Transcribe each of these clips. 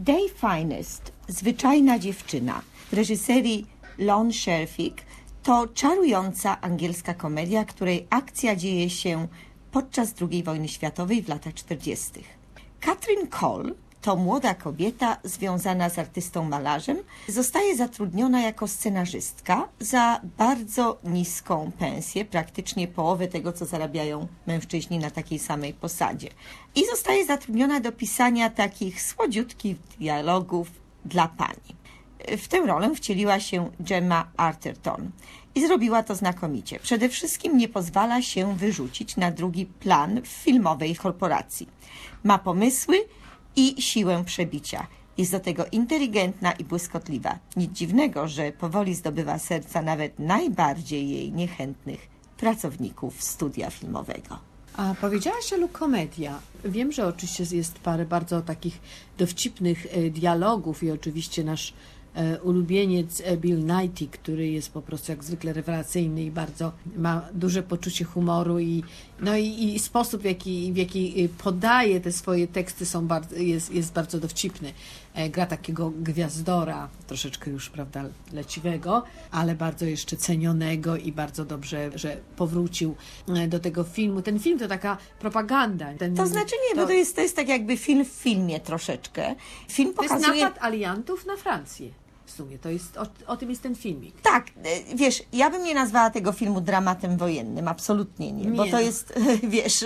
Day Finest, zwyczajna dziewczyna, w reżyserii Lon Scherfig, to czarująca angielska komedia, której akcja dzieje się podczas II wojny światowej w latach 40. Katrin Cole to młoda kobieta związana z artystą malarzem. Zostaje zatrudniona jako scenarzystka za bardzo niską pensję, praktycznie połowę tego, co zarabiają mężczyźni na takiej samej posadzie. I zostaje zatrudniona do pisania takich słodziutkich dialogów dla pani. W tę rolę wcieliła się Gemma Arterton i zrobiła to znakomicie. Przede wszystkim nie pozwala się wyrzucić na drugi plan w filmowej korporacji. Ma pomysły i siłę przebicia. Jest do tego inteligentna i błyskotliwa. Nic dziwnego, że powoli zdobywa serca nawet najbardziej jej niechętnych pracowników studia filmowego. A powiedziałaś, Elu, komedia. Wiem, że oczywiście jest parę bardzo takich dowcipnych dialogów i oczywiście nasz ulubieniec Bill Nighy, który jest po prostu jak zwykle rewelacyjny i bardzo ma duże poczucie humoru i sposób, w jaki podaje te swoje teksty jest bardzo dowcipny. Gra takiego gwiazdora, troszeczkę już, prawda, leciwego, ale bardzo jeszcze cenionego i bardzo dobrze, że powrócił do tego filmu. Ten film to taka propaganda. To znaczy nie, bo to jest tak jakby film w filmie troszeczkę. Film pokazuje... To jest napad aliantów na Francję. W sumie to jest, o tym jest ten filmik. Tak, wiesz, ja bym nie nazwała tego filmu dramatem wojennym, absolutnie nie, bo to jest, wiesz,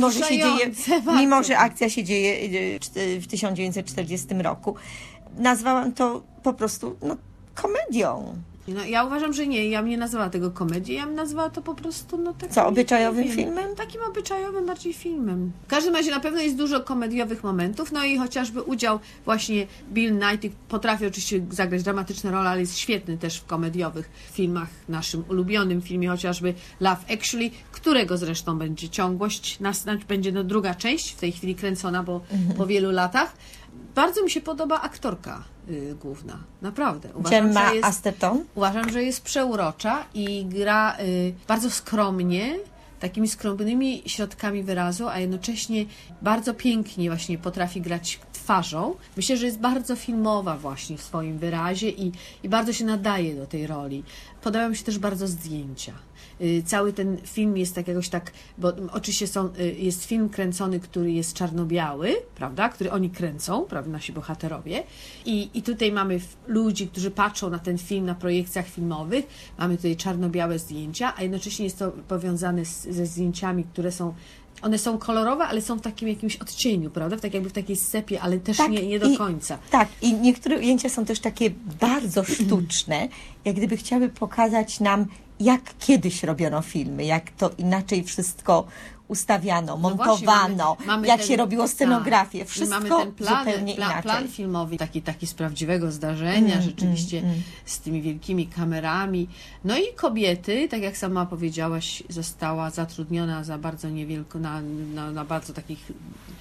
mimo że akcja się dzieje w 1940 roku, nazwałam to po prostu komedią. No, ja uważam, że nie. Ja bym nie nazwała tego komedią, ja bym nazwała to po prostu takim... Co, obyczajowym filmem? Takim obyczajowym bardziej filmem. W każdym razie na pewno jest dużo komediowych momentów, no i chociażby udział właśnie Bill Nighy potrafi oczywiście zagrać dramatyczne role, ale jest świetny też w komediowych filmach. Naszym ulubionym filmie chociażby Love Actually, którego zresztą będzie ciągłość, będzie druga część, w tej chwili kręcona, bo po wielu latach. Bardzo mi się podoba aktorka główna, naprawdę. Uważam, że jest przeurocza i gra bardzo skromnie, takimi skromnymi środkami wyrazu, a jednocześnie bardzo pięknie właśnie potrafi grać twarzą. Myślę, że jest bardzo filmowa właśnie w swoim wyrazie i bardzo się nadaje do tej roli. Podobają mi się też bardzo zdjęcia. Cały ten film jest bo oczywiście jest film kręcony, który jest czarno-biały, prawda, który oni kręcą, prawda, nasi bohaterowie. I tutaj mamy ludzi, którzy patrzą na ten film, na projekcjach filmowych. Mamy tutaj czarno-białe zdjęcia, a jednocześnie jest to powiązane ze zdjęciami, które one są kolorowe, ale są w takim jakimś odcieniu, prawda? W takiej sepie, ale też tak, nie do końca. Tak, i niektóre ujęcia są też takie bardzo sztuczne, jak gdyby chciały pokazać nam, jak kiedyś robiono filmy, jak to inaczej wszystko ustawiano, montowano, mamy jak się robiło scenografię, wszystko zupełnie inaczej. Plan filmowy, taki z prawdziwego zdarzenia, rzeczywiście z tymi wielkimi kamerami. No i kobiety, tak jak sama powiedziałaś, została zatrudniona za bardzo niewielko, na bardzo takich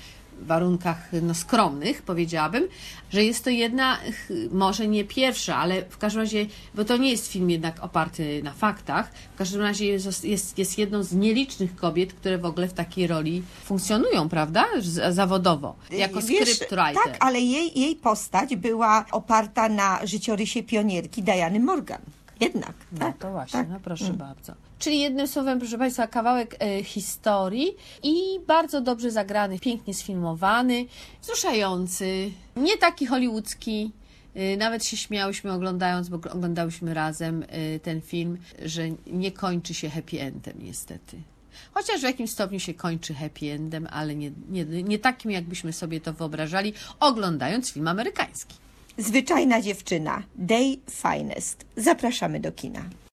warunkach skromnych, powiedziałabym, że jest to jedna, może nie pierwsza, ale w każdym razie, bo to nie jest film jednak oparty na faktach, w każdym razie jest jedną z nielicznych kobiet, które w ogóle w takiej roli funkcjonują, prawda? Zawodowo, jako scriptwriter. Tak, ale jej postać była oparta na życiorysie pionierki Diany Morgan. Jednak. No tak, to właśnie, tak. Proszę bardzo. Czyli jednym słowem, proszę Państwa, kawałek historii i bardzo dobrze zagrany, pięknie sfilmowany, wzruszający, nie taki hollywoodzki. Nawet się śmiałyśmy oglądając, bo oglądałyśmy razem ten film, że nie kończy się happy endem niestety. Chociaż w jakimś stopniu się kończy happy endem, ale nie takim, jakbyśmy sobie to wyobrażali, oglądając film amerykański. Zwyczajna dziewczyna, Day Finest. Zapraszamy do kina.